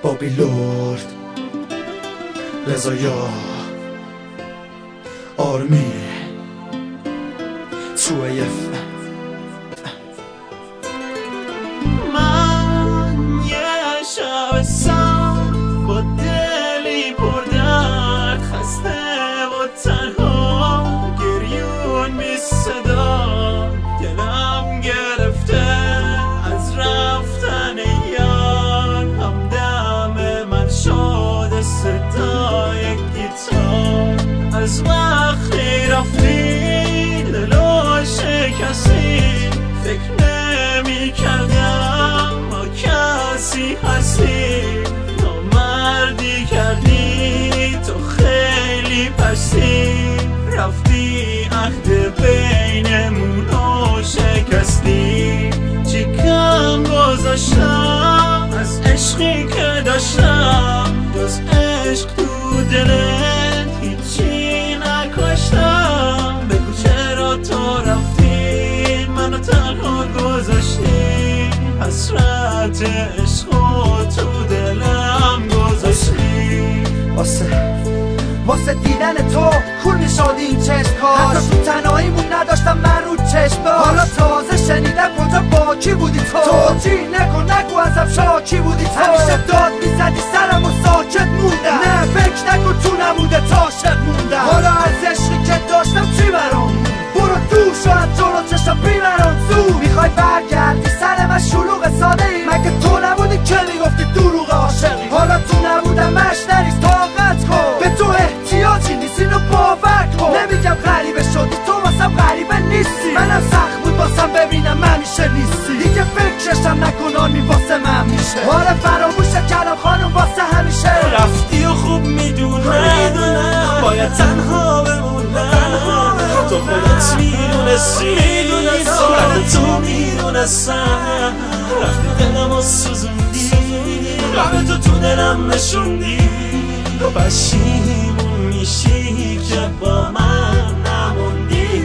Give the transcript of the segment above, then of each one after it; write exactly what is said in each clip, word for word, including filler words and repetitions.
بابی لورد، رضایا، آرمی، تو ایف. من یه شب سم با دلی پر درد، خسته و تنها گریون بی صدا، دلم گرفته از رفتن یار، همدم من شده صدای گیتار. از وقتی رفتی دلو شکستی، فکر نمی کردم ما کسی هستی. نامردی کردی تو خیلی پستی، رفتی عهد بینمونو شکستی. چی کم گذاشتم از عشقی که داشتم، جز عشق تو دلت هیچی نکاشتم. بگو چرا تو رفتی منو تنها گذاشتی، حسرت عشقو تو دلم گذاشتی. واسه واسه دیدن تو کور میشد این چشم‌ها، حتی تو تنهاییمون نداشتم من رو چشم‌ها. حالا تازه شنیدم کجا با کی بودی تو، توجیه نکن نگو ازم شاکی بودی تو. همیشه داد میزدی سرم و ساکت موندم، نه فکر نکن تو نموده تا شد موندم. حالا از عشقی که داشتم چی برام، برو دور شو از جلو چشم بیبرم زود. میخوای برگردی سر من شلوغ ساده ای، مگه تو نبودی که میگفتی دروغ عاشقی. حالا تو نبودم مش نریز طاقت کن، به تو احتیاجی نیست اینو باور کن. نمیگم غریبه شدی تو واسم غریبه نیستی، منم سخت بود واسم ببینم همیشه نیستی. دیگه فکرشم نکن آرمی واسه من میشه، آره فراموشه کردم خانم واسه همیشه. رفتی و خوب میدونم باید تنها بمونم، تو خودت میدونستی بعد تو میدونستم. رفتی دلم و سوزوندی، قلب تو تو دلم نشوندی. تو پشیمون میشی که با من نموندی،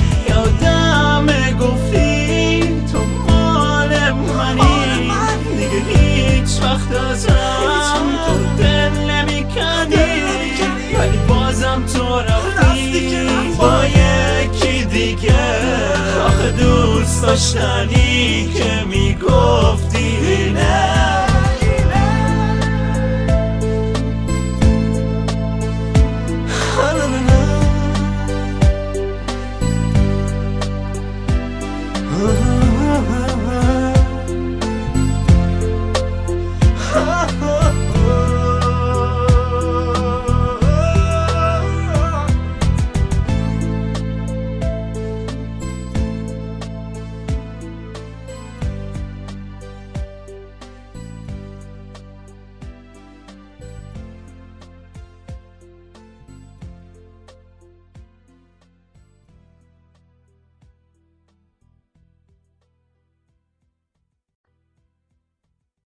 یادم گفتی تو مال منی. دیگه هیچ وقت ازم تو دل نمی کنی، ولی بازم تو رفتی با یکی دیگه. آخه دوست داشتنی که میگفتی نه.